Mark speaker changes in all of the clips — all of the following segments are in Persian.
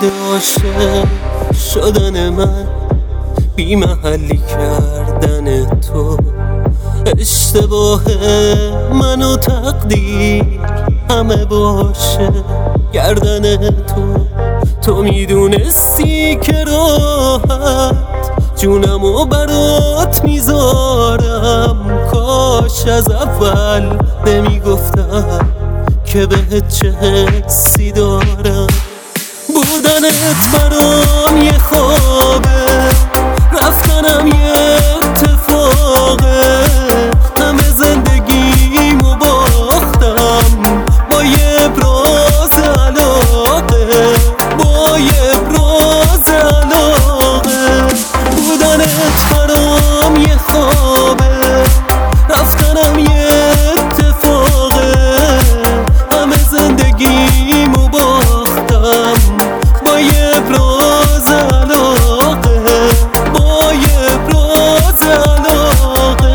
Speaker 1: دلیل عاشق شدن من بی محلی کردن تو، اشتباه من و تقدیر همه باشه گردن تو میدونستی که راحت جونمو برات میذارم، کاش از اول نمیگفتم که بهت چه حسی دارم. بودنت برام یه خوابه، رفتنم یه اتفاقه، همه زندگیمو باختم با یه ابراز علاقه، با یه ابراز علاقه. بودنت برام یه خوابه، رفتنم یه اتفاقه، همه زندگیمو باختم با یه ابراز علاقه، با یه ابراز علاقه.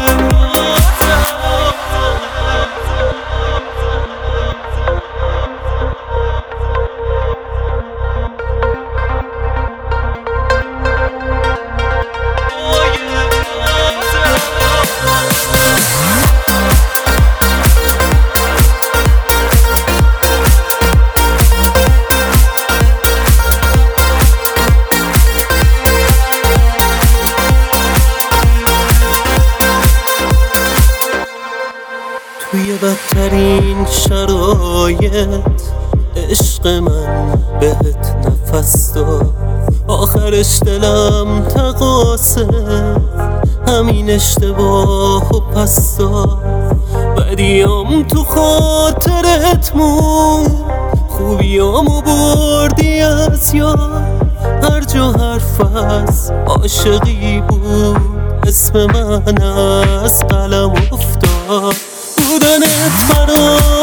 Speaker 1: توی بدترین شرایط عشق من بهت نفس داد، آخرش دلم تقاصه همین اشتباه و پس داد. بدیام تو خاطرت موند، خوبیامو بردی از یاد، هر جا حرف از عاشقی بود اسم من از قلم افتاد. بودنت برام